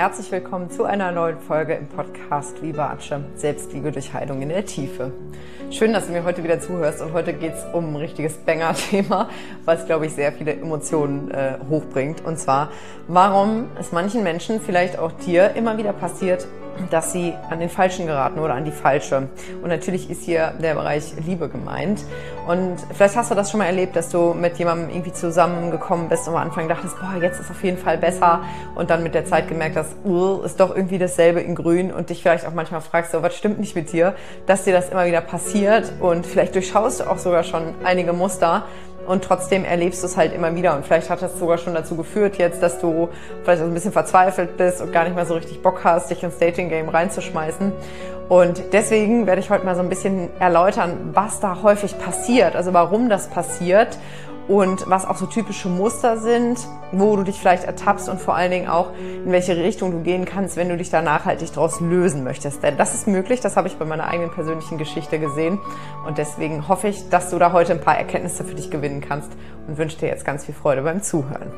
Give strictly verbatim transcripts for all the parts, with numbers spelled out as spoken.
herzlich willkommen zu einer neuen Folge im Podcast Liebe Atsche, Selbstliebe durch Heilung in der Tiefe. Schön, dass du mir heute wieder zuhörst und heute geht es um ein richtiges Banger-Thema, was, glaube ich, sehr viele Emotionen äh, hochbringt. Und zwar, warum es manchen Menschen, vielleicht auch dir, immer wieder passiert, dass sie an den Falschen geraten oder an die Falsche. Und natürlich ist hier der Bereich Liebe gemeint. Und vielleicht hast du das schon mal erlebt, dass du mit jemandem irgendwie zusammengekommen bist und am Anfang dachtest, boah, jetzt ist auf jeden Fall besser. Und dann mit der Zeit gemerkt hast, uh, ist doch irgendwie dasselbe in grün. Und dich vielleicht auch manchmal fragst, so, was stimmt nicht mit dir, dass dir das immer wieder passiert. Und vielleicht durchschaust du auch sogar schon einige Muster. Und trotzdem erlebst du es halt immer wieder. Und vielleicht hat das sogar schon dazu geführt jetzt, dass du vielleicht auch ein bisschen verzweifelt bist und gar nicht mehr so richtig Bock hast, dich ins Dating-Game reinzuschmeißen. Und deswegen werde ich heute mal so ein bisschen erläutern, was da häufig passiert, also warum das passiert und was auch so typische Muster sind, wo du dich vielleicht ertappst und vor allen Dingen auch, in welche Richtung du gehen kannst, wenn du dich da nachhaltig draus lösen möchtest. Denn das ist möglich, das habe ich bei meiner eigenen persönlichen Geschichte gesehen und deswegen hoffe ich, dass du da heute ein paar Erkenntnisse für dich gewinnen kannst und wünsche dir jetzt ganz viel Freude beim Zuhören.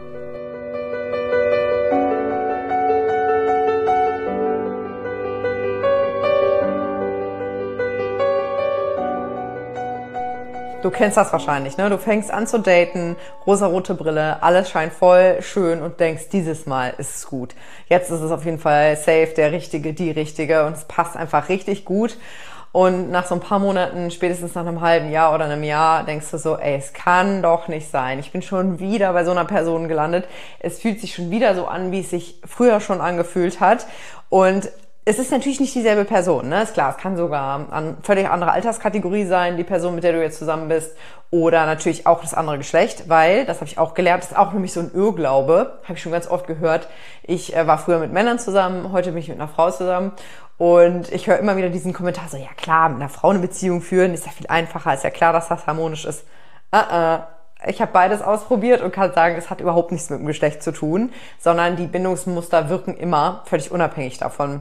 Du kennst das wahrscheinlich, ne? Du fängst an zu daten, rosarote Brille, alles scheint voll schön und denkst, dieses Mal ist es gut. Jetzt ist es auf jeden Fall safe, der Richtige, die Richtige und es passt einfach richtig gut. Und nach so ein paar Monaten, spätestens nach einem halben Jahr oder einem Jahr, denkst du so, ey, es kann doch nicht sein. Ich bin schon wieder bei so einer Person gelandet. Es fühlt sich schon wieder so an, wie es sich früher schon angefühlt hat. Und es ist natürlich nicht dieselbe Person, ne? Ist klar, es kann sogar eine völlig andere Alterskategorie sein, die Person, mit der du jetzt zusammen bist, oder natürlich auch das andere Geschlecht, weil, das habe ich auch gelernt, das ist auch nämlich so ein Irrglaube, habe ich schon ganz oft gehört. Ich äh, war früher mit Männern zusammen, heute bin ich mit einer Frau zusammen und ich höre immer wieder diesen Kommentar so, ja klar, mit einer Frau eine Beziehung führen, ist ja viel einfacher, ist ja klar, dass das harmonisch ist. Uh-uh. Ich habe beides ausprobiert und kann sagen, es hat überhaupt nichts mit dem Geschlecht zu tun, sondern die Bindungsmuster wirken immer völlig unabhängig davon.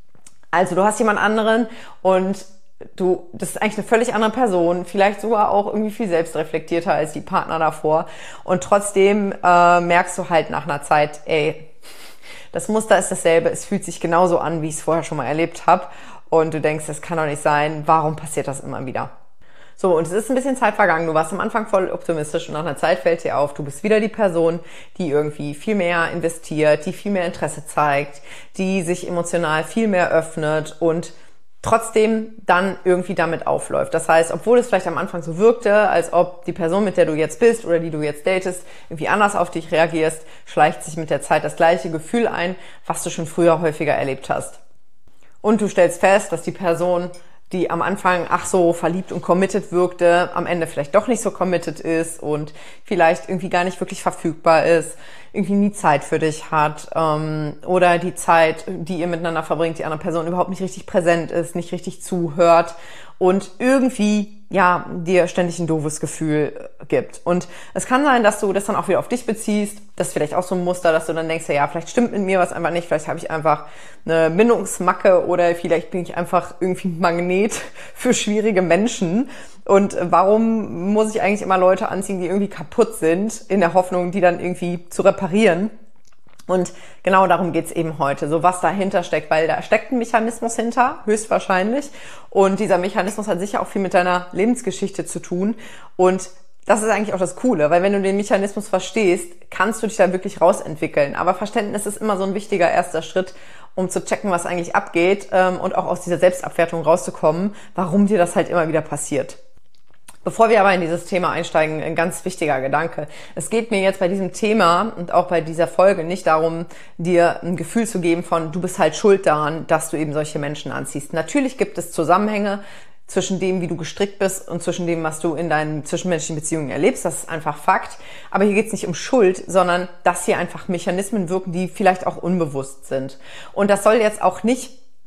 Also du hast jemand anderen und du, das ist eigentlich eine völlig andere Person, vielleicht sogar auch irgendwie viel selbstreflektierter als die Partner davor und trotzdem äh, merkst du halt nach einer Zeit, ey, das Muster ist dasselbe, es fühlt sich genauso an, wie ich es vorher schon mal erlebt habe und du denkst, das kann doch nicht sein, warum passiert das immer wieder? So, und es ist ein bisschen Zeit vergangen. Du warst am Anfang voll optimistisch und nach einer Zeit fällt dir auf, du bist wieder die Person, die irgendwie viel mehr investiert, die viel mehr Interesse zeigt, die sich emotional viel mehr öffnet und trotzdem dann irgendwie damit aufläuft. Das heißt, obwohl es vielleicht am Anfang so wirkte, als ob die Person, mit der du jetzt bist oder die du jetzt datest, irgendwie anders auf dich reagierst, schleicht sich mit der Zeit das gleiche Gefühl ein, was du schon früher häufiger erlebt hast. Und du stellst fest, dass die Person, die am Anfang ach so verliebt und committed wirkte, am Ende vielleicht doch nicht so committed ist und vielleicht irgendwie gar nicht wirklich verfügbar ist, irgendwie nie Zeit für dich hat ähm, oder die Zeit, die ihr miteinander verbringt, die andere Person überhaupt nicht richtig präsent ist, nicht richtig zuhört und irgendwie ja dir ständig ein doofes Gefühl gibt. Und es kann sein, dass du das dann auch wieder auf dich beziehst. Das ist vielleicht auch so ein Muster, dass du dann denkst, ja, ja vielleicht stimmt mit mir was einfach nicht, vielleicht habe ich einfach eine Bindungsmacke oder vielleicht bin ich einfach irgendwie ein Magnet für schwierige Menschen. Und warum muss ich eigentlich immer Leute anziehen, die irgendwie kaputt sind, in der Hoffnung, die dann irgendwie zu reparieren? Und genau darum geht's eben heute, so was dahinter steckt, weil da steckt ein Mechanismus hinter, höchstwahrscheinlich. Und dieser Mechanismus hat sicher auch viel mit deiner Lebensgeschichte zu tun. Und das ist eigentlich auch das Coole, weil wenn du den Mechanismus verstehst, kannst du dich da wirklich rausentwickeln. Aber Verständnis ist immer so ein wichtiger erster Schritt, um zu checken, was eigentlich abgeht und auch aus dieser Selbstabwertung rauszukommen, warum dir das halt immer wieder passiert. Bevor wir aber in dieses Thema einsteigen, ein ganz wichtiger Gedanke. Es geht mir jetzt bei diesem Thema und auch bei dieser Folge nicht darum, dir ein Gefühl zu geben von, du bist halt schuld daran, dass du eben solche Menschen anziehst. Natürlich gibt es Zusammenhänge zwischen dem, wie du gestrickt bist und zwischen dem, was du in deinen zwischenmenschlichen Beziehungen erlebst. Das ist einfach Fakt. Aber hier geht es nicht um Schuld, sondern dass hier einfach Mechanismen wirken, die vielleicht auch unbewusst sind. Und das soll jetzt auch nicht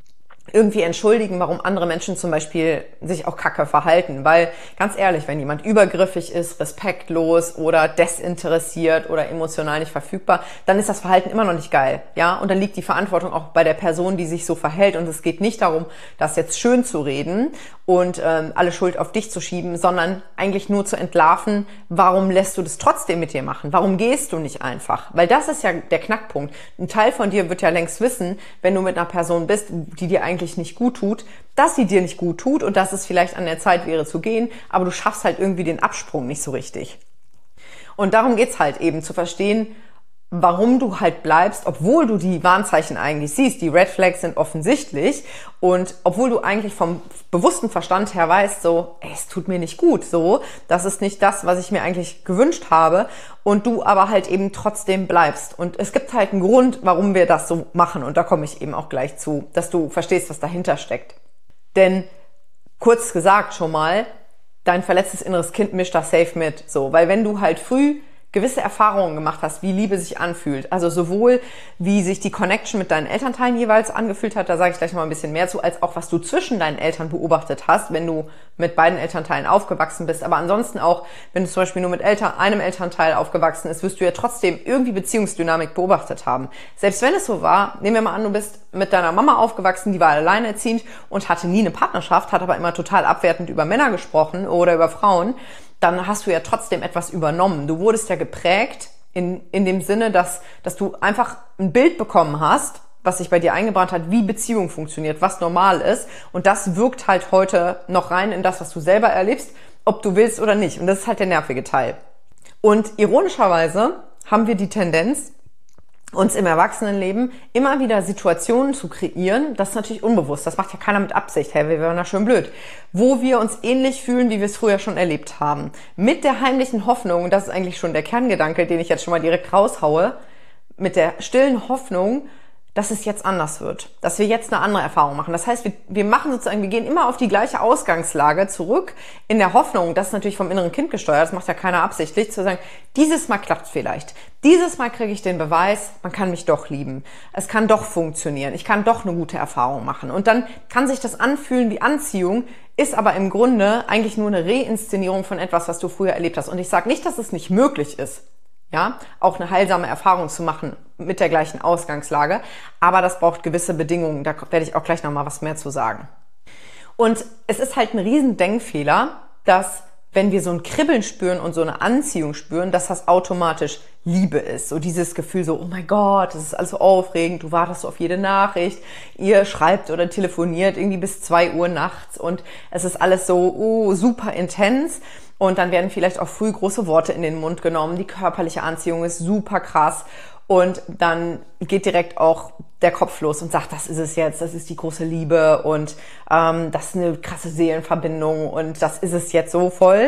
irgendwie entschuldigen, warum andere Menschen zum Beispiel sich auch kacke verhalten. Weil, ganz ehrlich, wenn jemand übergriffig ist, respektlos oder desinteressiert oder emotional nicht verfügbar, dann ist das Verhalten immer noch nicht geil. Ja, und dann liegt die Verantwortung auch bei der Person, die sich so verhält. Und es geht nicht darum, das jetzt schön zu reden und ähm, alle Schuld auf dich zu schieben, sondern eigentlich nur zu entlarven, warum lässt du das trotzdem mit dir machen? Warum gehst du nicht einfach? Weil das ist ja der Knackpunkt. Ein Teil von dir wird ja längst wissen, wenn du mit einer Person bist, die dir eigentlich nicht gut tut, dass sie dir nicht gut tut und dass es vielleicht an der Zeit wäre zu gehen, aber du schaffst halt irgendwie den Absprung nicht so richtig. Und darum geht's halt eben, zu verstehen, warum du halt bleibst, obwohl du die Warnzeichen eigentlich siehst. Die Red Flags sind offensichtlich und obwohl du eigentlich vom bewussten Verstand her weißt, so, ey, es tut mir nicht gut, so, das ist nicht das, was ich mir eigentlich gewünscht habe und du aber halt eben trotzdem bleibst. Und es gibt halt einen Grund, warum wir das so machen und da komme ich eben auch gleich zu, dass du verstehst, was dahinter steckt. Denn, kurz gesagt schon mal, dein verletztes inneres Kind mischt das safe mit, so, weil wenn du halt früh gewisse Erfahrungen gemacht hast, wie Liebe sich anfühlt. Also sowohl, wie sich die Connection mit deinen Elternteilen jeweils angefühlt hat, da sage ich gleich noch mal ein bisschen mehr zu, als auch, was du zwischen deinen Eltern beobachtet hast, wenn du mit beiden Elternteilen aufgewachsen bist. Aber ansonsten auch, wenn du zum Beispiel nur mit Eltern, einem Elternteil aufgewachsen bist, wirst du ja trotzdem irgendwie Beziehungsdynamik beobachtet haben. Selbst wenn es so war, nehmen wir mal an, du bist mit deiner Mama aufgewachsen, die war alleinerziehend und hatte nie eine Partnerschaft, hat aber immer total abwertend über Männer gesprochen oder über Frauen, dann hast du ja trotzdem etwas übernommen. Du wurdest ja geprägt in, in dem Sinne, dass, dass du einfach ein Bild bekommen hast, was sich bei dir eingebrannt hat, wie Beziehung funktioniert, was normal ist. Und das wirkt halt heute noch rein in das, was du selber erlebst, ob du willst oder nicht. Und das ist halt der nervige Teil. Und ironischerweise haben wir die Tendenz, uns im Erwachsenenleben immer wieder Situationen zu kreieren, das ist natürlich unbewusst, das macht ja keiner mit Absicht, hey, wir wären da schön blöd, wo wir uns ähnlich fühlen, wie wir es früher schon erlebt haben. Mit der heimlichen Hoffnung, und das ist eigentlich schon der Kerngedanke, den ich jetzt schon mal direkt raushaue, mit der stillen Hoffnung, dass es jetzt anders wird, dass wir jetzt eine andere Erfahrung machen. Das heißt, wir, wir machen sozusagen, wir gehen immer auf die gleiche Ausgangslage zurück, in der Hoffnung, das ist natürlich vom inneren Kind gesteuert, das macht ja keiner absichtlich, zu sagen, dieses Mal klappt es vielleicht. Dieses Mal kriege ich den Beweis, man kann mich doch lieben. Es kann doch funktionieren. Ich kann doch eine gute Erfahrung machen. Und dann kann sich das anfühlen wie Anziehung, ist aber im Grunde eigentlich nur eine Reinszenierung von etwas, was du früher erlebt hast. Und ich sage nicht, dass es nicht möglich ist, ja, auch eine heilsame Erfahrung zu machen mit der gleichen Ausgangslage. Aber das braucht gewisse Bedingungen. Da werde ich auch gleich nochmal was mehr zu sagen. Und es ist halt ein riesen Denkfehler, dass wenn wir so ein Kribbeln spüren und so eine Anziehung spüren, dass das automatisch Liebe ist. So dieses Gefühl so, oh mein Gott, das ist alles so aufregend, du wartest so auf jede Nachricht, ihr schreibt oder telefoniert irgendwie bis zwei Uhr nachts und es ist alles so oh, super intens. Und dann werden vielleicht auch früh große Worte in den Mund genommen. Die körperliche Anziehung ist super krass. Und dann geht direkt auch der Kopf los und sagt, das ist es jetzt, das ist die große Liebe und ähm, das ist eine krasse Seelenverbindung und das ist es jetzt so voll.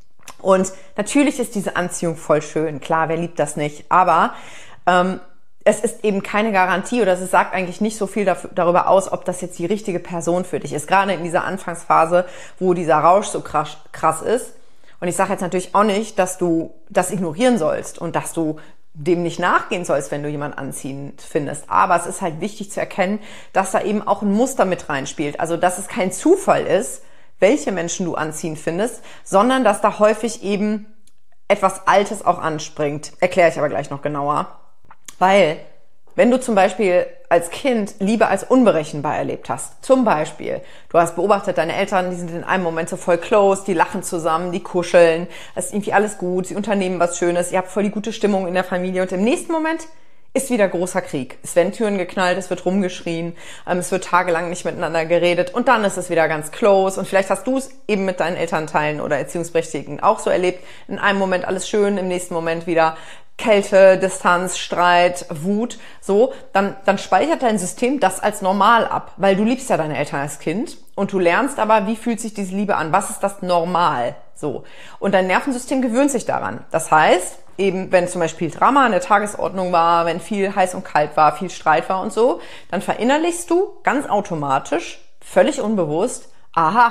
Und natürlich ist diese Anziehung voll schön. Klar, wer liebt das nicht? Aber ähm, es ist eben keine Garantie oder es sagt eigentlich nicht so viel dafür, darüber aus, ob das jetzt die richtige Person für dich ist. Gerade in dieser Anfangsphase, wo dieser Rausch so krass, krass ist. Und ich sage jetzt natürlich auch nicht, dass du das ignorieren sollst und dass du dem nicht nachgehen sollst, wenn du jemanden anziehend findest. Aber es ist halt wichtig zu erkennen, dass da eben auch ein Muster mit reinspielt. Also, dass es kein Zufall ist, welche Menschen du anziehend findest, sondern dass da häufig eben etwas Altes auch anspringt. Erkläre ich aber gleich noch genauer. Weil, wenn du zum Beispiel als Kind Liebe als unberechenbar erlebt hast, zum Beispiel, du hast beobachtet, deine Eltern, die sind in einem Moment so voll close, die lachen zusammen, die kuscheln, es ist irgendwie alles gut, sie unternehmen was Schönes, ihr habt voll die gute Stimmung in der Familie und im nächsten Moment ist wieder großer Krieg. Es werden Türen geknallt, es wird rumgeschrien, es wird tagelang nicht miteinander geredet und dann ist es wieder ganz close und vielleicht hast du es eben mit deinen Elternteilen oder Erziehungsberechtigten auch so erlebt, in einem Moment alles schön, im nächsten Moment wieder Kälte, Distanz, Streit, Wut, so, dann, dann speichert dein System das als normal ab, weil du liebst ja deine Eltern als Kind und du lernst aber, wie fühlt sich diese Liebe an, was ist das normal, so. Und dein Nervensystem gewöhnt sich daran. Das heißt, eben, wenn zum Beispiel Drama an der Tagesordnung war, wenn viel heiß und kalt war, viel Streit war und so, dann verinnerlichst du ganz automatisch, völlig unbewusst, aha,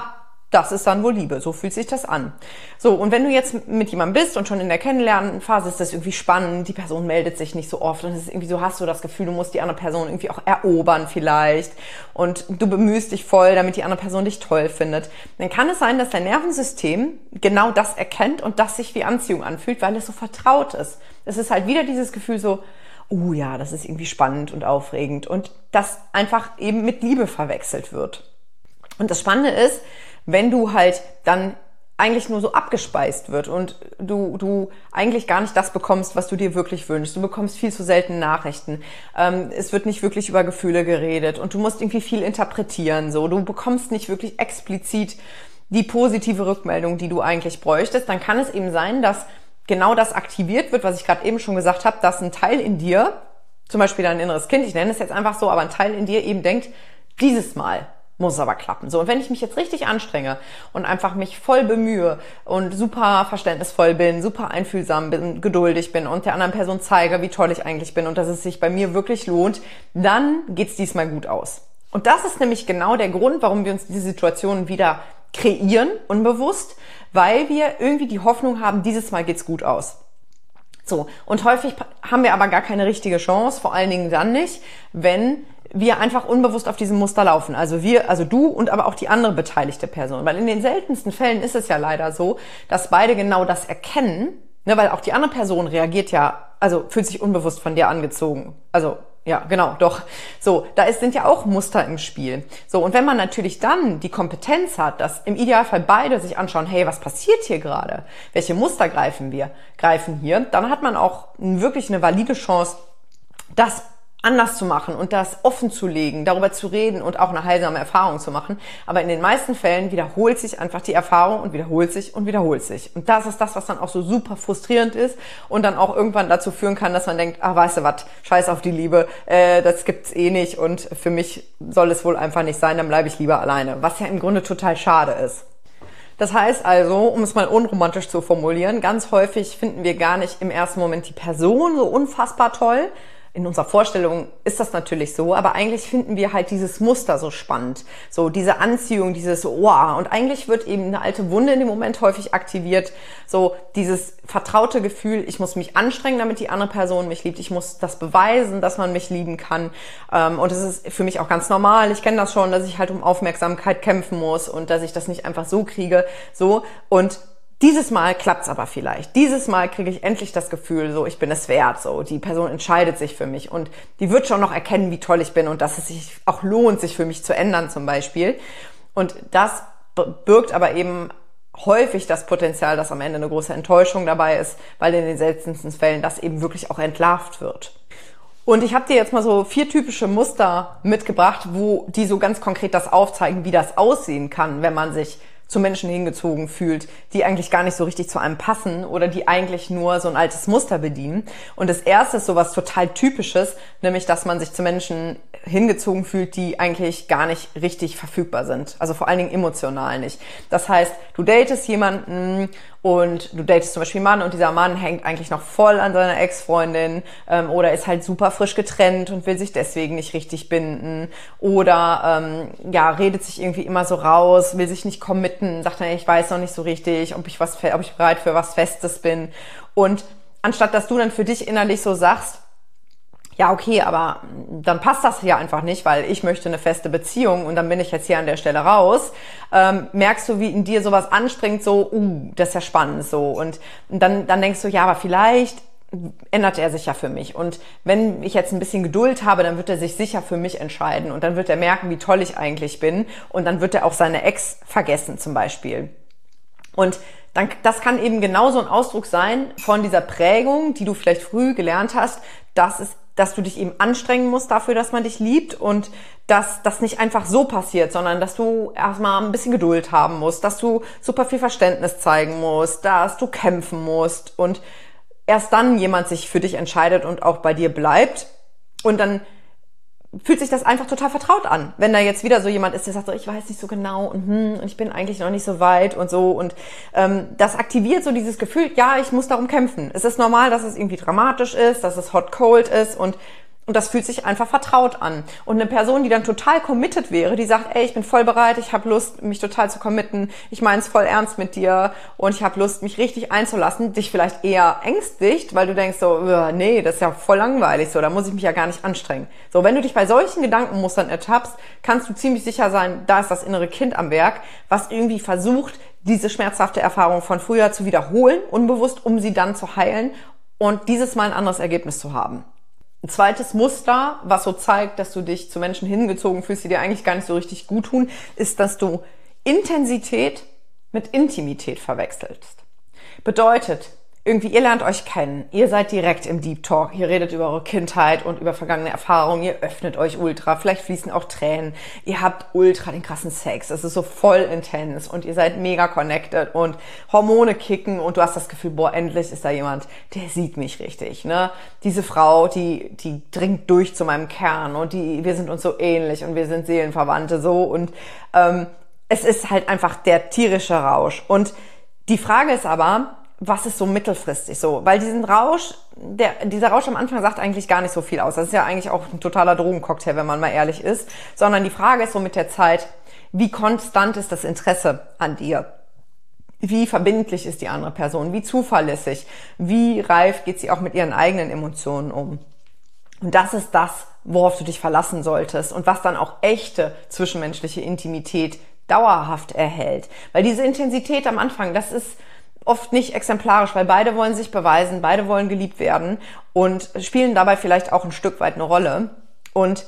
das ist dann wohl Liebe. So fühlt sich das an. So, und wenn du jetzt mit jemandem bist und schon in der Kennenlernphase ist das irgendwie spannend, die Person meldet sich nicht so oft und es ist irgendwie so, hast du das Gefühl, du musst die andere Person irgendwie auch erobern vielleicht und du bemühst dich voll, damit die andere Person dich toll findet, dann kann es sein, dass dein Nervensystem genau das erkennt und das sich wie Anziehung anfühlt, weil es so vertraut ist. Es ist halt wieder dieses Gefühl so, oh ja, das ist irgendwie spannend und aufregend und das einfach eben mit Liebe verwechselt wird. Und das Spannende ist, wenn du halt dann eigentlich nur so abgespeist wird und du du eigentlich gar nicht das bekommst, was du dir wirklich wünschst. Du bekommst viel zu selten Nachrichten. Ähm, es wird nicht wirklich über Gefühle geredet und du musst irgendwie viel interpretieren. So, du bekommst nicht wirklich explizit die positive Rückmeldung, die du eigentlich bräuchtest. Dann kann es eben sein, dass genau das aktiviert wird, was ich gerade eben schon gesagt habe, dass ein Teil in dir, zum Beispiel dein inneres Kind, ich nenne es jetzt einfach so, aber ein Teil in dir eben denkt, dieses Mal muss es aber klappen. So, und wenn ich mich jetzt richtig anstrenge und einfach mich voll bemühe und super verständnisvoll bin, super einfühlsam bin, geduldig bin und der anderen Person zeige, wie toll ich eigentlich bin und dass es sich bei mir wirklich lohnt, dann geht's diesmal gut aus. Und das ist nämlich genau der Grund, warum wir uns diese Situationen wieder kreieren, unbewusst, weil wir irgendwie die Hoffnung haben, dieses Mal geht's gut aus. So, und häufig haben wir aber gar keine richtige Chance, vor allen Dingen dann nicht, wenn wir einfach unbewusst auf diesem Muster laufen. Also wir, also du und aber auch die andere beteiligte Person. Weil in den seltensten Fällen ist es ja leider so, dass beide genau das erkennen, ne, weil auch die andere Person reagiert ja, also fühlt sich unbewusst von dir angezogen. Also ja, genau, doch. So, da ist, sind ja auch Muster im Spiel. So, und wenn man natürlich dann die Kompetenz hat, dass im Idealfall beide sich anschauen, hey, was passiert hier gerade? Welche Muster greifen wir, greifen hier? Dann hat man auch wirklich eine valide Chance, das anders zu machen und das offen zu legen, darüber zu reden und auch eine heilsame Erfahrung zu machen. Aber in den meisten Fällen wiederholt sich einfach die Erfahrung und wiederholt sich und wiederholt sich. Und das ist das, was dann auch so super frustrierend ist und dann auch irgendwann dazu führen kann, dass man denkt, ah, weißt du was, scheiß auf die Liebe, äh, das gibt's eh nicht und für mich soll es wohl einfach nicht sein, dann bleibe ich lieber alleine. Was ja im Grunde total schade ist. Das heißt also, um es mal unromantisch zu formulieren, ganz häufig finden wir gar nicht im ersten Moment die Person so unfassbar toll. In unserer Vorstellung ist das natürlich so, aber eigentlich finden wir halt dieses Muster so spannend. So diese Anziehung, dieses wow. Und eigentlich wird eben eine alte Wunde in dem Moment häufig aktiviert. So dieses vertraute Gefühl, ich muss mich anstrengen, damit die andere Person mich liebt. Ich muss das beweisen, dass man mich lieben kann. Und es ist für mich auch ganz normal. Ich kenne das schon, dass ich halt um Aufmerksamkeit kämpfen muss und dass ich das nicht einfach so kriege. So und dieses Mal klappt's aber vielleicht. Dieses Mal kriege ich endlich das Gefühl, so ich bin es wert, so die Person entscheidet sich für mich und die wird schon noch erkennen, wie toll ich bin und dass es sich auch lohnt, sich für mich zu ändern zum Beispiel. Und das birgt aber eben häufig das Potenzial, dass am Ende eine große Enttäuschung dabei ist, weil in den seltensten Fällen das eben wirklich auch entlarvt wird. Und ich habe dir jetzt mal so vier typische Muster mitgebracht, wo die so ganz konkret das aufzeigen, wie das aussehen kann, wenn man sich zu Menschen hingezogen fühlt, die eigentlich gar nicht so richtig zu einem passen oder die eigentlich nur so ein altes Muster bedienen. Und das erste ist sowas total Typisches, nämlich, dass man sich zu Menschen hingezogen fühlt, die eigentlich gar nicht richtig verfügbar sind. Also vor allen Dingen emotional nicht. Das heißt, du datest jemanden und du datest zum Beispiel einen Mann und dieser Mann hängt eigentlich noch voll an seiner Ex-Freundin ähm, oder ist halt super frisch getrennt und will sich deswegen nicht richtig binden oder ähm, ja redet sich irgendwie immer so raus, will sich nicht committen, sagt dann, ich weiß noch nicht so richtig, ob ich was, ob ich bereit für was Festes bin. Und anstatt dass du dann für dich innerlich so sagst, ja, okay, aber dann passt das hier einfach nicht, weil ich möchte eine feste Beziehung und dann bin ich jetzt hier an der Stelle raus, ähm, merkst du, wie in dir sowas anspringt, so, uh, das ist ja spannend, so. Und dann, dann denkst du, ja, aber vielleicht ändert er sich ja für mich. Und wenn ich jetzt ein bisschen Geduld habe, dann wird er sich sicher für mich entscheiden und dann wird er merken, wie toll ich eigentlich bin und dann wird er auch seine Ex vergessen zum Beispiel. Und dann, das kann eben genauso ein Ausdruck sein von dieser Prägung, die du vielleicht früh gelernt hast, dass es dass du dich eben anstrengen musst dafür, dass man dich liebt und dass das nicht einfach so passiert, sondern dass du erstmal ein bisschen Geduld haben musst, dass du super viel Verständnis zeigen musst, dass du kämpfen musst und erst dann jemand sich für dich entscheidet und auch bei dir bleibt und dann fühlt sich das einfach total vertraut an. Wenn da jetzt wieder so jemand ist, der sagt so, ich weiß nicht so genau und, hm, und ich bin eigentlich noch nicht so weit und so und ähm, das aktiviert so dieses Gefühl, ja, ich muss darum kämpfen. Es ist normal, dass es irgendwie dramatisch ist, dass es hot-cold ist und Und das fühlt sich einfach vertraut an. Und eine Person, die dann total committed wäre, die sagt, ey, ich bin voll bereit, ich habe Lust, mich total zu committen, ich meine es voll ernst mit dir und ich habe Lust, mich richtig einzulassen, dich vielleicht eher ängstigt, weil du denkst so, nee, das ist ja voll langweilig, so, da muss ich mich ja gar nicht anstrengen. So, wenn du dich bei solchen Gedankenmustern ertappst, kannst du ziemlich sicher sein, da ist das innere Kind am Werk, was irgendwie versucht, diese schmerzhafte Erfahrung von früher zu wiederholen, unbewusst, um sie dann zu heilen und dieses Mal ein anderes Ergebnis zu haben. Ein zweites Muster, was so zeigt, dass du dich zu Menschen hingezogen fühlst, die dir eigentlich gar nicht so richtig gut tun, ist, dass du Intensität mit Intimität verwechselst. Bedeutet, irgendwie, ihr lernt euch kennen, ihr seid direkt im Deep Talk, ihr redet über eure Kindheit und über vergangene Erfahrungen, ihr öffnet euch ultra, vielleicht fließen auch Tränen, ihr habt ultra den krassen Sex, es ist so voll intens und ihr seid mega connected und Hormone kicken und du hast das Gefühl, boah, endlich ist da jemand, der sieht mich richtig, ne? Diese Frau, die, die dringt durch zu meinem Kern und die, wir sind uns so ähnlich und wir sind Seelenverwandte so und ähm, es ist halt einfach der tierische Rausch und die Frage ist aber, was ist so mittelfristig so? Weil diesen Rausch, der, dieser Rausch am Anfang sagt eigentlich gar nicht so viel aus. Das ist ja eigentlich auch ein totaler Drogencocktail, wenn man mal ehrlich ist. Sondern die Frage ist so mit der Zeit, wie konstant ist das Interesse an dir? Wie verbindlich ist die andere Person? Wie zuverlässig? Wie reif geht sie auch mit ihren eigenen Emotionen um? Und das ist das, worauf du dich verlassen solltest und was dann auch echte zwischenmenschliche Intimität dauerhaft erhält. Weil diese Intensität am Anfang, das ist oft nicht exemplarisch, weil beide wollen sich beweisen, beide wollen geliebt werden und spielen dabei vielleicht auch ein Stück weit eine Rolle. Und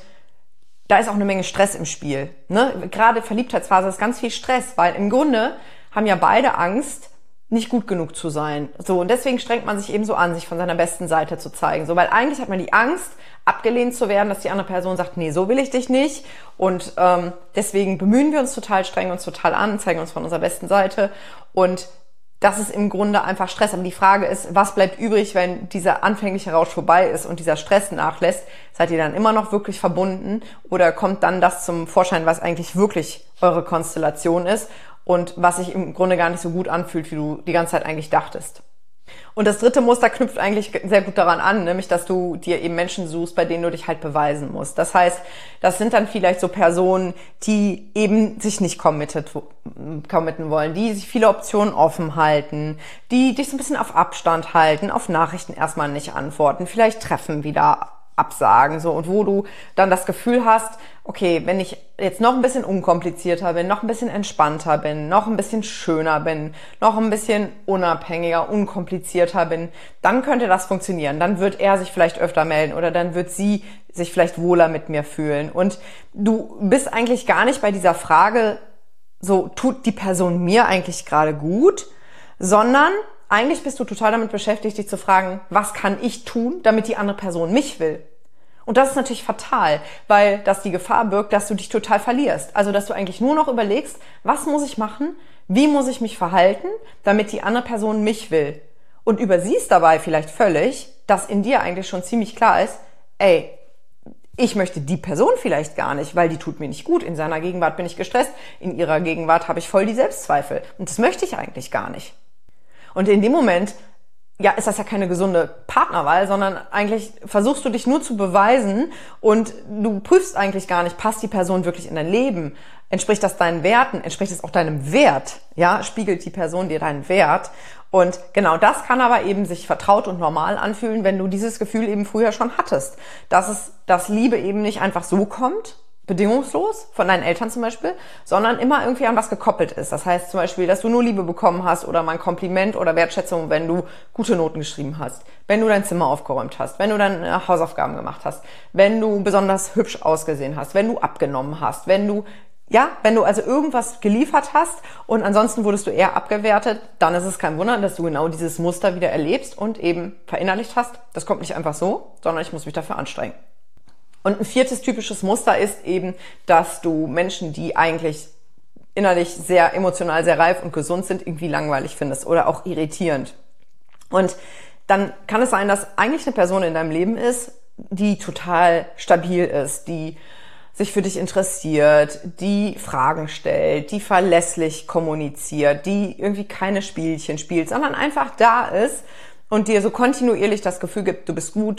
da ist auch eine Menge Stress im Spiel. Ne? Gerade Verliebtheitsphase ist ganz viel Stress, weil im Grunde haben ja beide Angst, nicht gut genug zu sein. So, und deswegen strengt man sich eben so an, sich von seiner besten Seite zu zeigen. So, weil eigentlich hat man die Angst, abgelehnt zu werden, dass die andere Person sagt, nee, so will ich dich nicht. Und ähm, deswegen bemühen wir uns total, strengen uns total an, zeigen uns von unserer besten Seite. Und das ist im Grunde einfach Stress. Aber die Frage ist, was bleibt übrig, wenn dieser anfängliche Rausch vorbei ist und dieser Stress nachlässt? Seid ihr dann immer noch wirklich verbunden? Oder kommt dann das zum Vorschein, was eigentlich wirklich eure Konstellation ist und was sich im Grunde gar nicht so gut anfühlt, wie du die ganze Zeit eigentlich dachtest? Und das dritte Muster knüpft eigentlich sehr gut daran an, nämlich, dass du dir eben Menschen suchst, bei denen du dich halt beweisen musst. Das heißt, das sind dann vielleicht so Personen, die eben sich nicht committed, committen wollen, die sich viele Optionen offen halten, die dich so ein bisschen auf Abstand halten, auf Nachrichten erstmal nicht antworten, vielleicht Treffen wieder absagen, so, und wo du dann das Gefühl hast, okay, wenn ich jetzt noch ein bisschen unkomplizierter bin, noch ein bisschen entspannter bin, noch ein bisschen schöner bin, noch ein bisschen unabhängiger, unkomplizierter bin, dann könnte das funktionieren. Dann wird er sich vielleicht öfter melden oder dann wird sie sich vielleicht wohler mit mir fühlen. Und du bist eigentlich gar nicht bei dieser Frage, so, tut die Person mir eigentlich gerade gut, sondern eigentlich bist du total damit beschäftigt, dich zu fragen, was kann ich tun, damit die andere Person mich will? Und das ist natürlich fatal, weil das die Gefahr birgt, dass du dich total verlierst. Also, dass du eigentlich nur noch überlegst, was muss ich machen, wie muss ich mich verhalten, damit die andere Person mich will? Und übersiehst dabei vielleicht völlig, dass in dir eigentlich schon ziemlich klar ist, ey, ich möchte die Person vielleicht gar nicht, weil die tut mir nicht gut. In seiner Gegenwart bin ich gestresst, in ihrer Gegenwart habe ich voll die Selbstzweifel. Und das möchte ich eigentlich gar nicht. Und in dem Moment, ja, ist das ja keine gesunde Partnerwahl, sondern eigentlich versuchst du dich nur zu beweisen und du prüfst eigentlich gar nicht, passt die Person wirklich in dein Leben? Entspricht das deinen Werten? Entspricht es auch deinem Wert? Ja, spiegelt die Person dir deinen Wert? Und genau das kann aber eben sich vertraut und normal anfühlen, wenn du dieses Gefühl eben früher schon hattest. Dass es, dass Liebe eben nicht einfach so kommt, bedingungslos, von deinen Eltern zum Beispiel, sondern immer irgendwie an was gekoppelt ist. Das heißt zum Beispiel, dass du nur Liebe bekommen hast oder mal ein Kompliment oder Wertschätzung, wenn du gute Noten geschrieben hast, wenn du dein Zimmer aufgeräumt hast, wenn du deine Hausaufgaben gemacht hast, wenn du besonders hübsch ausgesehen hast, wenn du abgenommen hast, wenn du, ja, wenn du also irgendwas geliefert hast und ansonsten wurdest du eher abgewertet, dann ist es kein Wunder, dass du genau dieses Muster wieder erlebst und eben verinnerlicht hast. Das kommt nicht einfach so, sondern ich muss mich dafür anstrengen. Und ein viertes typisches Muster ist eben, dass du Menschen, die eigentlich innerlich sehr emotional, sehr reif und gesund sind, irgendwie langweilig findest oder auch irritierend. Und dann kann es sein, dass eigentlich eine Person in deinem Leben ist, die total stabil ist, die sich für dich interessiert, die Fragen stellt, die verlässlich kommuniziert, die irgendwie keine Spielchen spielt, sondern einfach da ist und dir so kontinuierlich das Gefühl gibt, du bist gut,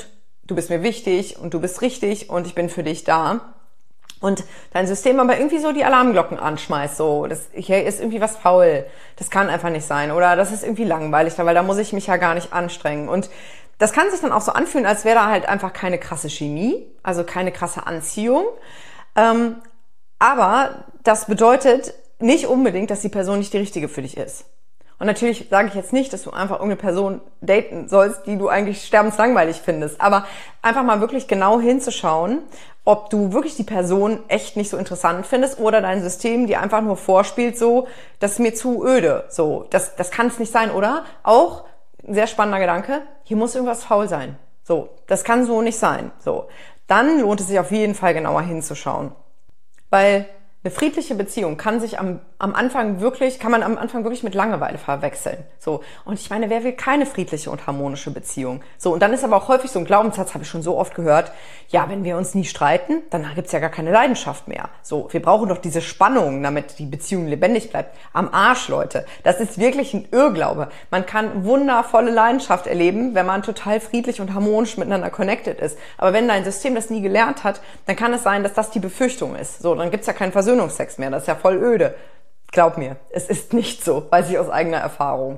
du bist mir wichtig und du bist richtig und ich bin für dich da. Und dein System aber irgendwie so die Alarmglocken anschmeißt, so, das, hier ist irgendwie was faul, das kann einfach nicht sein oder das ist irgendwie langweilig, weil da muss ich mich ja gar nicht anstrengen. Und das kann sich dann auch so anfühlen, als wäre da halt einfach keine krasse Chemie, also keine krasse Anziehung. Ähm, aber das bedeutet nicht unbedingt, dass die Person nicht die richtige für dich ist. Und natürlich sage ich jetzt nicht, dass du einfach irgendeine Person daten sollst, die du eigentlich sterbenslangweilig findest. Aber einfach mal wirklich genau hinzuschauen, ob du wirklich die Person echt nicht so interessant findest oder dein System dir einfach nur vorspielt, so, das ist mir zu öde. So, das, das kann es nicht sein, oder? Auch ein sehr spannender Gedanke, hier muss irgendwas faul sein. So, das kann so nicht sein. So, dann lohnt es sich auf jeden Fall genauer hinzuschauen. Weil eine friedliche Beziehung kann sich am, am Anfang wirklich, kann man am Anfang wirklich mit Langeweile verwechseln. So. Und ich meine, wer will keine friedliche und harmonische Beziehung? So. Und dann ist aber auch häufig so ein Glaubenssatz, habe ich schon so oft gehört, ja, wenn wir uns nie streiten, dann gibt's ja gar keine Leidenschaft mehr. So. Wir brauchen doch diese Spannung, damit die Beziehung lebendig bleibt. Am Arsch, Leute. Das ist wirklich ein Irrglaube. Man kann wundervolle Leidenschaft erleben, wenn man total friedlich und harmonisch miteinander connected ist. Aber wenn dein System das nie gelernt hat, dann kann es sein, dass das die Befürchtung ist. So. Dann gibt's ja keinen Versöhnungssex mehr, das ist ja voll öde. Glaub mir, es ist nicht so, weiß ich aus eigener Erfahrung.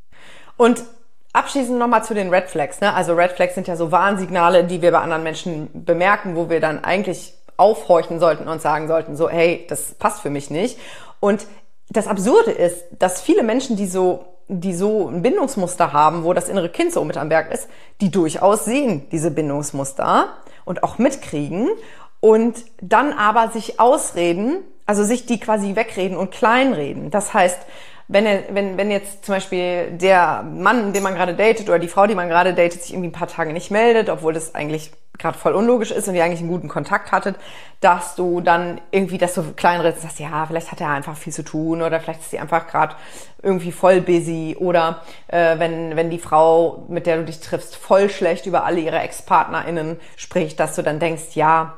Und abschließend nochmal zu den Red Flags. Ne? Also Red Flags sind ja so Warnsignale, die wir bei anderen Menschen bemerken, wo wir dann eigentlich aufhorchen sollten und sagen sollten, so, hey, das passt für mich nicht. Und das Absurde ist, dass viele Menschen, die so, die so ein Bindungsmuster haben, wo das innere Kind so mit am Berg ist, die durchaus sehen, diese Bindungsmuster und auch mitkriegen und dann aber sich ausreden, also sich die quasi wegreden und kleinreden. Das heißt, wenn, er, wenn, wenn jetzt zum Beispiel der Mann, den man gerade datet oder die Frau, die man gerade datet, sich irgendwie ein paar Tage nicht meldet, obwohl das eigentlich gerade voll unlogisch ist und ihr eigentlich einen guten Kontakt hattet, dass du dann irgendwie das so kleinredest und sagst, ja, vielleicht hat er einfach viel zu tun oder vielleicht ist sie einfach gerade irgendwie voll busy oder äh, wenn, wenn die Frau, mit der du dich triffst, voll schlecht über alle ihre Ex-PartnerInnen spricht, dass du dann denkst, ja,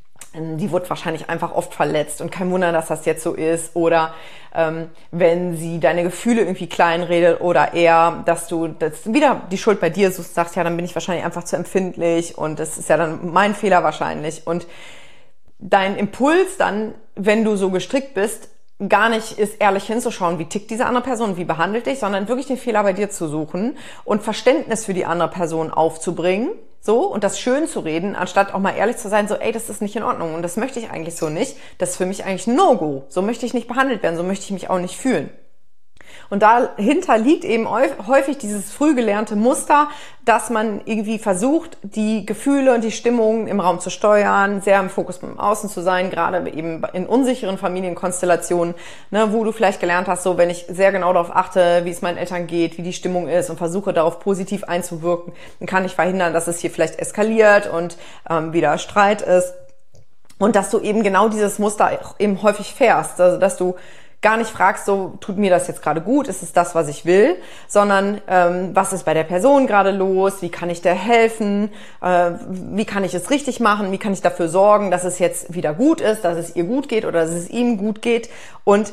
die wird wahrscheinlich einfach oft verletzt und kein Wunder, dass das jetzt so ist. Oder ähm, wenn sie deine Gefühle irgendwie kleinredet oder eher, dass du das wieder die Schuld bei dir suchst, sagst, ja, dann bin ich wahrscheinlich einfach zu empfindlich und das ist ja dann mein Fehler wahrscheinlich. Und dein Impuls dann, wenn du so gestrickt bist, gar nicht ist, ehrlich hinzuschauen, wie tickt diese andere Person, wie behandelt dich, sondern wirklich den Fehler bei dir zu suchen und Verständnis für die andere Person aufzubringen. So, und das schön zu reden, anstatt auch mal ehrlich zu sein, so, ey, das ist nicht in Ordnung und das möchte ich eigentlich so nicht. Das ist für mich eigentlich ein No-Go. So möchte ich nicht behandelt werden, so möchte ich mich auch nicht fühlen. Und dahinter liegt eben häufig dieses früh gelernte Muster, dass man irgendwie versucht, die Gefühle und die Stimmung im Raum zu steuern, sehr im Fokus im Außen zu sein, gerade eben in unsicheren Familienkonstellationen, ne, wo du vielleicht gelernt hast, so, wenn ich sehr genau darauf achte, wie es meinen Eltern geht, wie die Stimmung ist und versuche darauf positiv einzuwirken, dann kann ich verhindern, dass es hier vielleicht eskaliert und ähm, wieder Streit ist. Und dass du eben genau dieses Muster auch eben häufig fährst, also dass du gar nicht fragst, so, tut mir das jetzt gerade gut, ist es das, was ich will, sondern ähm, was ist bei der Person gerade los, wie kann ich der helfen, äh, wie kann ich es richtig machen, wie kann ich dafür sorgen, dass es jetzt wieder gut ist, dass es ihr gut geht oder dass es ihm gut geht und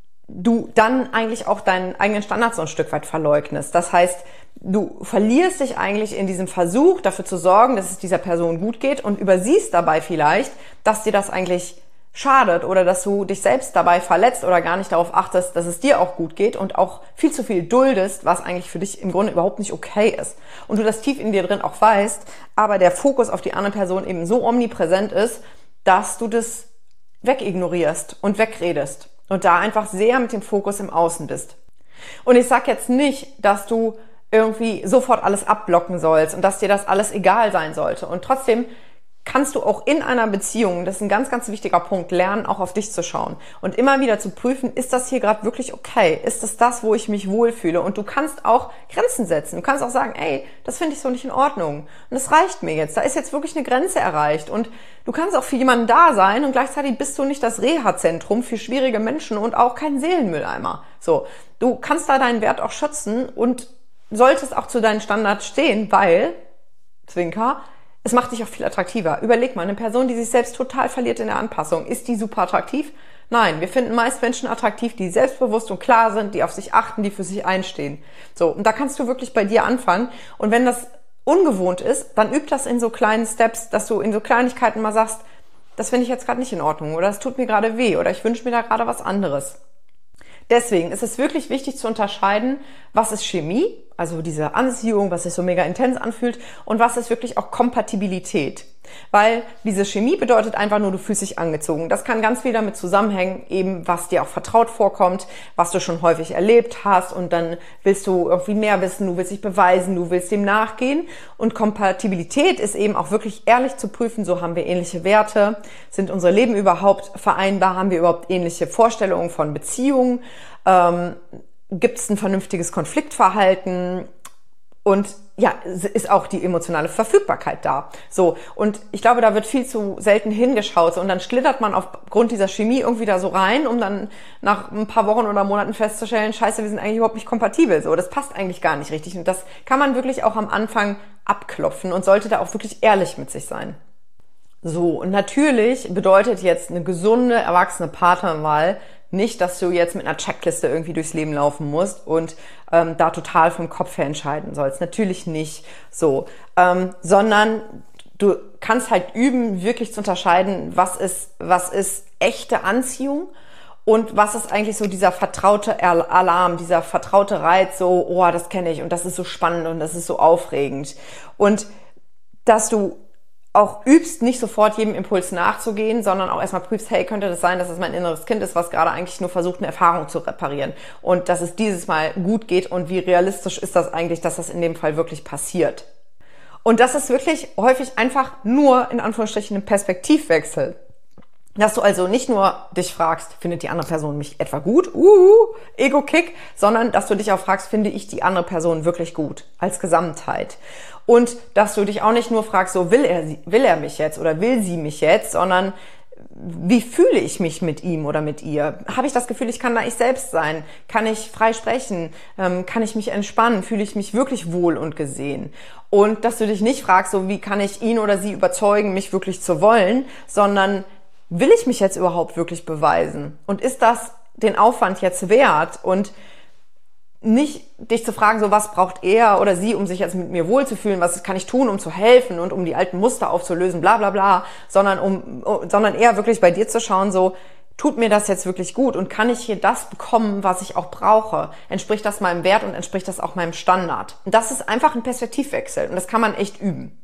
du dann eigentlich auch deinen eigenen Standard so ein Stück weit verleugnest. Das heißt, du verlierst dich eigentlich in diesem Versuch, dafür zu sorgen, dass es dieser Person gut geht und übersiehst dabei vielleicht, dass dir das eigentlich schadet oder dass du dich selbst dabei verletzt oder gar nicht darauf achtest, dass es dir auch gut geht und auch viel zu viel duldest, was eigentlich für dich im Grunde überhaupt nicht okay ist. Und du das tief in dir drin auch weißt, aber der Fokus auf die andere Person eben so omnipräsent ist, dass du das wegignorierst und wegredest und da einfach sehr mit dem Fokus im Außen bist. Und ich sag jetzt nicht, dass du irgendwie sofort alles abblocken sollst und dass dir das alles egal sein sollte. Und trotzdem kannst du auch in einer Beziehung, das ist ein ganz, ganz wichtiger Punkt, lernen, auch auf dich zu schauen und immer wieder zu prüfen, ist das hier gerade wirklich okay? Ist das das, wo ich mich wohlfühle? Und du kannst auch Grenzen setzen. Du kannst auch sagen, ey, das finde ich so nicht in Ordnung. Und das reicht mir jetzt. Da ist jetzt wirklich eine Grenze erreicht. Und du kannst auch für jemanden da sein und gleichzeitig bist du nicht das Reha-Zentrum für schwierige Menschen und auch kein Seelenmülleimer. So, du kannst da deinen Wert auch schützen und solltest auch zu deinen Standards stehen, weil, Zwinker, es macht dich auch viel attraktiver. Überleg mal, eine Person, die sich selbst total verliert in der Anpassung, ist die super attraktiv? Nein, wir finden meist Menschen attraktiv, die selbstbewusst und klar sind, die auf sich achten, die für sich einstehen. So, und da kannst du wirklich bei dir anfangen. Und wenn das ungewohnt ist, dann üb das in so kleinen Steps, dass du in so Kleinigkeiten mal sagst, das finde ich jetzt gerade nicht in Ordnung oder das tut mir gerade weh oder ich wünsche mir da gerade was anderes. Deswegen ist es wirklich wichtig zu unterscheiden, was ist Chemie, also diese Anziehung, was sich so mega intens anfühlt, und was ist wirklich auch Kompatibilität. Weil diese Chemie bedeutet einfach nur, du fühlst dich angezogen. Das kann ganz viel damit zusammenhängen, eben was dir auch vertraut vorkommt, was du schon häufig erlebt hast, und dann willst du irgendwie mehr wissen, du willst dich beweisen, du willst dem nachgehen. Und Kompatibilität ist eben auch wirklich ehrlich zu prüfen, so haben wir ähnliche Werte, sind unsere Leben überhaupt vereinbar, haben wir überhaupt ähnliche Vorstellungen von Beziehungen, ähm, gibt es ein vernünftiges Konfliktverhalten und ja, ist auch die emotionale Verfügbarkeit da. So, und ich glaube, da wird viel zu selten hingeschaut. So, und dann schlittert man aufgrund dieser Chemie irgendwie da so rein, um dann nach ein paar Wochen oder Monaten festzustellen, scheiße, wir sind eigentlich überhaupt nicht kompatibel. So, das passt eigentlich gar nicht richtig. Und das kann man wirklich auch am Anfang abklopfen und sollte da auch wirklich ehrlich mit sich sein. So, und natürlich bedeutet jetzt eine gesunde, erwachsene Partnerwahl nicht, dass du jetzt mit einer Checkliste irgendwie durchs Leben laufen musst und ähm, da total vom Kopf her entscheiden sollst. Natürlich nicht so, ähm, sondern du kannst halt üben, wirklich zu unterscheiden, was ist, was ist echte Anziehung und was ist eigentlich so dieser vertraute Alarm, dieser vertraute Reiz, so, oh, das kenne ich und das ist so spannend und das ist so aufregend. Und dass du auch übst, nicht sofort jedem Impuls nachzugehen, sondern auch erstmal prüfst, hey, könnte das sein, dass es mein inneres Kind ist, was gerade eigentlich nur versucht, eine Erfahrung zu reparieren und dass es dieses Mal gut geht und wie realistisch ist das eigentlich, dass das in dem Fall wirklich passiert. Und das ist wirklich häufig einfach nur, in Anführungsstrichen, ein Perspektivwechsel. Dass du also nicht nur dich fragst, findet die andere Person mich etwa gut? Uh, Ego-Kick. Sondern dass du dich auch fragst, finde ich die andere Person wirklich gut? Als Gesamtheit. Und dass du dich auch nicht nur fragst, so will er, will er mich jetzt oder will sie mich jetzt, sondern wie fühle ich mich mit ihm oder mit ihr? Habe ich das Gefühl, ich kann da ich selbst sein? Kann ich frei sprechen? Ähm, kann ich mich entspannen? Fühle ich mich wirklich wohl und gesehen? Und dass du dich nicht fragst, so wie kann ich ihn oder sie überzeugen, mich wirklich zu wollen, sondern will ich mich jetzt überhaupt wirklich beweisen? Und ist das den Aufwand jetzt wert? Und nicht dich zu fragen, so was braucht er oder sie, um sich jetzt mit mir wohlzufühlen, was kann ich tun, um zu helfen und um die alten Muster aufzulösen, bla bla bla, sondern um, sondern eher wirklich bei dir zu schauen, so tut mir das jetzt wirklich gut und kann ich hier das bekommen, was ich auch brauche? Entspricht das meinem Wert und entspricht das auch meinem Standard? Und das ist einfach ein Perspektivwechsel und das kann man echt üben.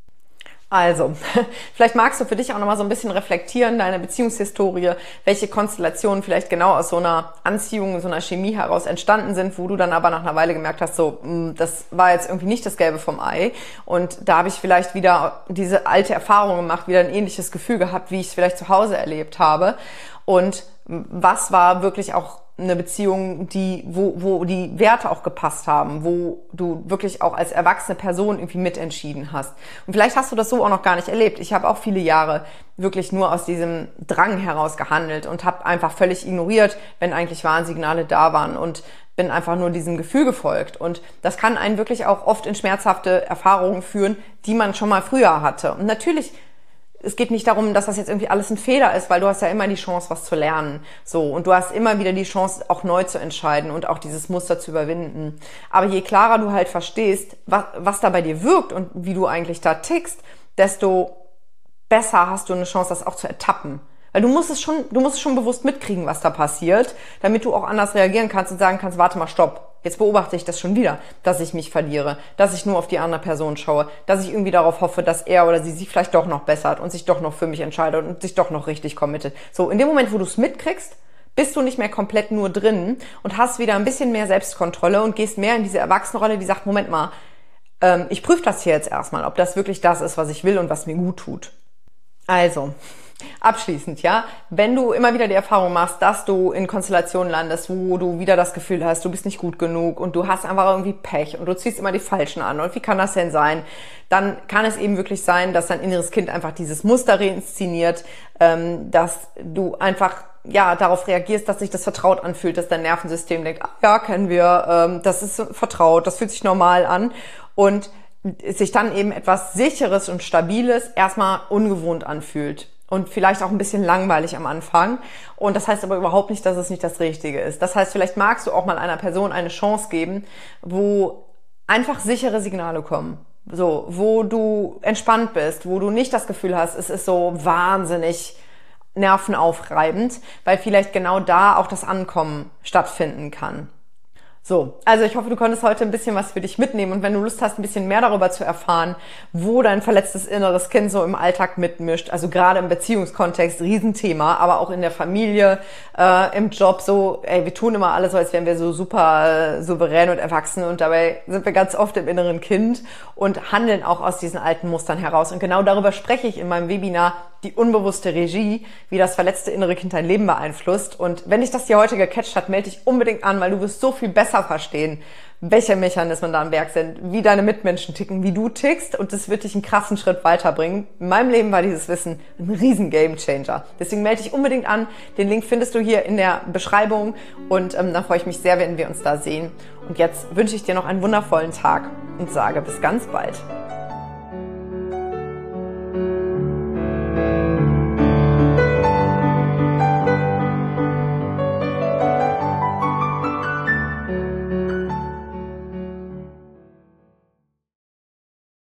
Also, vielleicht magst du für dich auch nochmal so ein bisschen reflektieren, deine Beziehungshistorie, welche Konstellationen vielleicht genau aus so einer Anziehung, so einer Chemie heraus entstanden sind, wo du dann aber nach einer Weile gemerkt hast, so, das war jetzt irgendwie nicht das Gelbe vom Ei. Und da habe ich vielleicht wieder diese alte Erfahrung gemacht, wieder ein ähnliches Gefühl gehabt, wie ich es vielleicht zu Hause erlebt habe. Und was war wirklich auch eine Beziehung, die, wo, wo die Werte auch gepasst haben, wo du wirklich auch als erwachsene Person irgendwie mitentschieden hast. Und vielleicht hast du das so auch noch gar nicht erlebt. Ich habe auch viele Jahre wirklich nur aus diesem Drang heraus gehandelt und habe einfach völlig ignoriert, wenn eigentlich Warnsignale da waren und bin einfach nur diesem Gefühl gefolgt. Und das kann einen wirklich auch oft in schmerzhafte Erfahrungen führen, die man schon mal früher hatte. Und natürlich, es geht nicht darum, dass das jetzt irgendwie alles ein Fehler ist, weil du hast ja immer die Chance, was zu lernen. So, und du hast immer wieder die Chance, auch neu zu entscheiden und auch dieses Muster zu überwinden. Aber je klarer du halt verstehst, was, was da bei dir wirkt und wie du eigentlich da tickst, desto besser hast du eine Chance, das auch zu ertappen. Weil du musst es schon, du musst es schon bewusst mitkriegen, was da passiert, damit du auch anders reagieren kannst und sagen kannst, warte mal, stopp. Jetzt beobachte ich das schon wieder, dass ich mich verliere, dass ich nur auf die andere Person schaue, dass ich irgendwie darauf hoffe, dass er oder sie sich vielleicht doch noch bessert und sich doch noch für mich entscheidet und sich doch noch richtig committet. So, in dem Moment, wo du es mitkriegst, bist du nicht mehr komplett nur drin und hast wieder ein bisschen mehr Selbstkontrolle und gehst mehr in diese Erwachsenenrolle, die sagt, Moment mal, ähm, ich prüfe das hier jetzt erstmal, ob das wirklich das ist, was ich will und was mir gut tut. Also, abschließend, ja, wenn du immer wieder die Erfahrung machst, dass du in Konstellationen landest, wo du wieder das Gefühl hast, du bist nicht gut genug und du hast einfach irgendwie Pech und du ziehst immer die Falschen an und wie kann das denn sein, dann kann es eben wirklich sein, dass dein inneres Kind einfach dieses Muster reinszeniert, ähm, dass du einfach ja darauf reagierst, dass sich das vertraut anfühlt, dass dein Nervensystem denkt, ah, ja, kennen wir, ähm, das ist vertraut, das fühlt sich normal an und sich dann eben etwas Sicheres und Stabiles erstmal ungewohnt anfühlt. Und vielleicht auch ein bisschen langweilig am Anfang. Und das heißt aber überhaupt nicht, dass es nicht das Richtige ist. Das heißt, vielleicht magst du auch mal einer Person eine Chance geben, wo einfach sichere Signale kommen. So, wo du entspannt bist, wo du nicht das Gefühl hast, es ist so wahnsinnig nervenaufreibend, weil vielleicht genau da auch das Ankommen stattfinden kann. So, also ich hoffe, du konntest heute ein bisschen was für dich mitnehmen und wenn du Lust hast, ein bisschen mehr darüber zu erfahren, wo dein verletztes inneres Kind so im Alltag mitmischt, also gerade im Beziehungskontext, Riesenthema, aber auch in der Familie, äh, im Job so, ey, wir tun immer alles so, als wären wir so super äh, souverän und erwachsen und dabei sind wir ganz oft im inneren Kind und handeln auch aus diesen alten Mustern heraus und genau darüber spreche ich in meinem Webinar Die unbewusste Regie, wie das verletzte innere Kind dein Leben beeinflusst. Und wenn dich das hier heute gecatcht hat, melde dich unbedingt an, weil du wirst so viel besser verstehen, welche Mechanismen da am Werk sind, wie deine Mitmenschen ticken, wie du tickst und das wird dich einen krassen Schritt weiterbringen. In meinem Leben war dieses Wissen ein riesen Gamechanger. Deswegen melde dich unbedingt an. Den Link findest du hier in der Beschreibung und ähm, dann freue ich mich sehr, wenn wir uns da sehen. Und jetzt wünsche ich dir noch einen wundervollen Tag und sage bis ganz bald.